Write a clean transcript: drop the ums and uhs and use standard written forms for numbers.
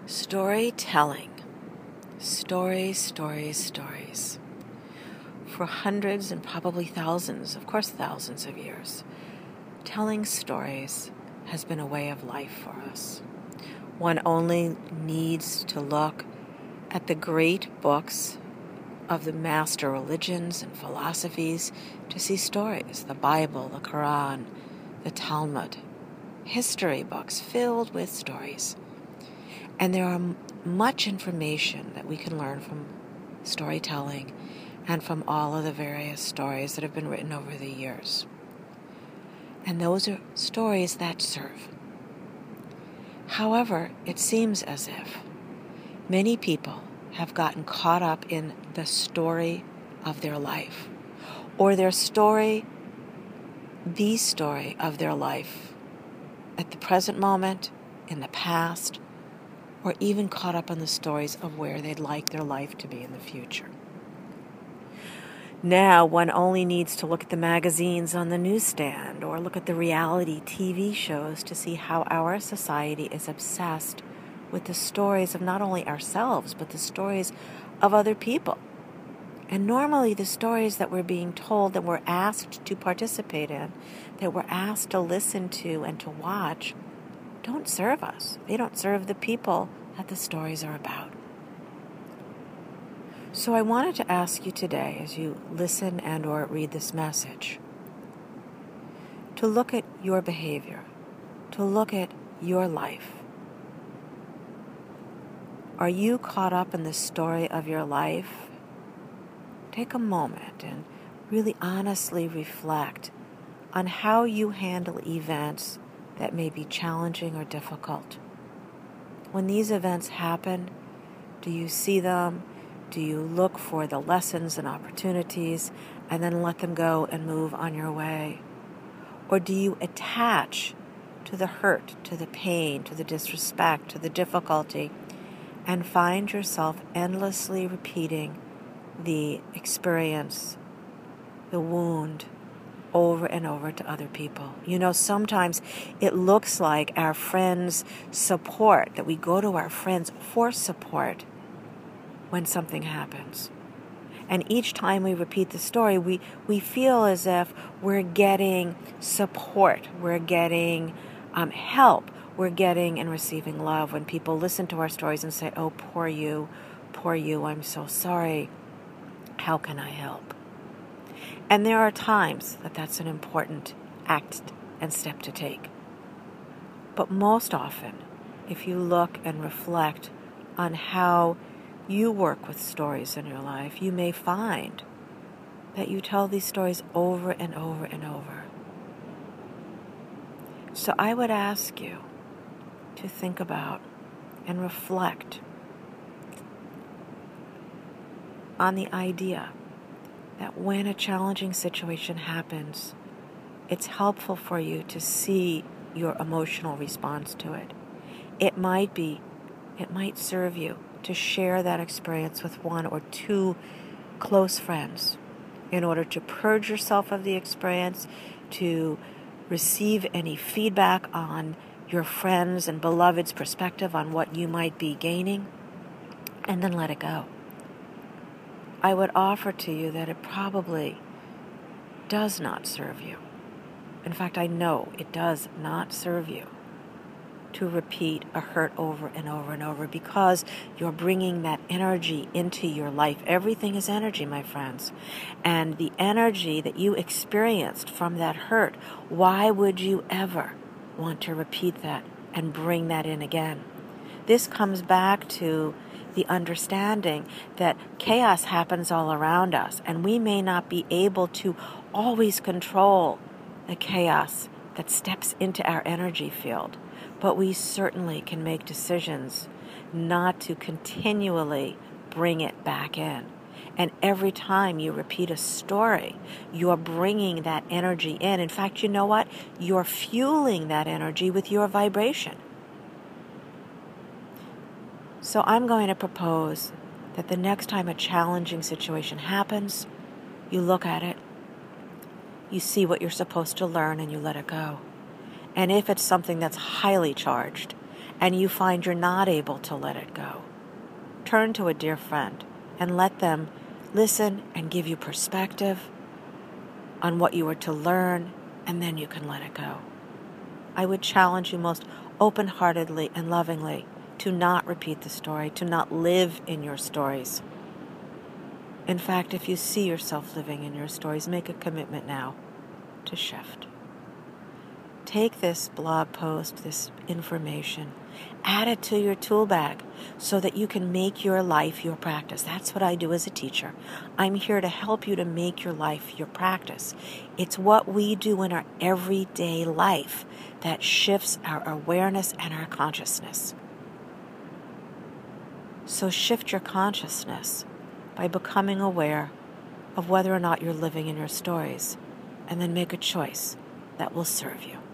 Storytelling. Stories, stories, stories. For hundreds and probably thousands, of course thousands of years, telling stories has been a way of life for us. One only needs to look at the great books of the master religions and philosophies to see stories, the Bible, the Quran, the Talmud, history books filled with stories. And there are much information that we can learn from storytelling and from all of the various stories that have been written over the years. And those are stories that serve. However, it seems as if many people have gotten caught up in the story of their life, or the story of their life at the present moment, in the past, or even caught up in the stories of where they'd like their life to be in the future. Now, one only needs to look at the magazines on the newsstand or look at the reality TV shows to see how our society is obsessed with the stories of not only ourselves, but the stories of other people. And normally the stories that we're being told, that we're asked to participate in, that we're asked to listen to and to watch, don't serve us. They don't serve the people that the stories are about. So I wanted to ask you today, as you listen and or read this message, to look at your behavior, to look at your life. Are you caught up in the story of your life? Take a moment and really honestly reflect on how you handle events that may be challenging or difficult. When these events happen, do you see them? Do you look for the lessons and opportunities and then let them go and move on your way? Or do you attach to the hurt, to the pain, to the disrespect, to the difficulty, and find yourself endlessly repeating the experience, the wound, over and over to other people? You know, sometimes it looks like our friends' support, that we go to our friends for support when something happens. And each time we repeat the story, we feel as if we're getting support, we're getting help, we're getting and receiving love when people listen to our stories and say, oh, poor you, I'm so sorry, how can I help? And there are times that that's an important act and step to take. But most often, if you look and reflect on how you work with stories in your life, you may find that you tell these stories over and over and over. So I would ask you to think about and reflect on the idea that when a challenging situation happens, it's helpful for you to see your emotional response to it. It might serve you to share that experience with one or two close friends in order to purge yourself of the experience, to receive any feedback on your friends' and beloved's perspective on what you might be gaining, and then let it go. I would offer to you that it probably does not serve you. In fact, I know it does not serve you to repeat a hurt over and over and over, because you're bringing that energy into your life. Everything is energy, my friends. And the energy that you experienced from that hurt, why would you ever want to repeat that and bring that in again? This comes back to the understanding that chaos happens all around us, and we may not be able to always control the chaos that steps into our energy field. But we certainly can make decisions not to continually bring it back in. And every time you repeat a story, you're bringing that energy in. In fact, you know what? You're fueling that energy with your vibration. So I'm going to propose that the next time a challenging situation happens, you look at it, you see what you're supposed to learn, and you let it go. And if it's something that's highly charged and you find you're not able to let it go, turn to a dear friend and let them listen and give you perspective on what you were to learn, and then you can let it go. I would challenge you most open-heartedly and lovingly to not repeat the story, to not live in your stories. In fact, if you see yourself living in your stories, make a commitment now to shift. Take this blog post, this information, add it to your tool bag so that you can make your life your practice. That's what I do as a teacher. I'm here to help you to make your life your practice. It's what we do in our everyday life that shifts our awareness and our consciousness. So shift your consciousness by becoming aware of whether or not you're living in your stories, and then make a choice that will serve you.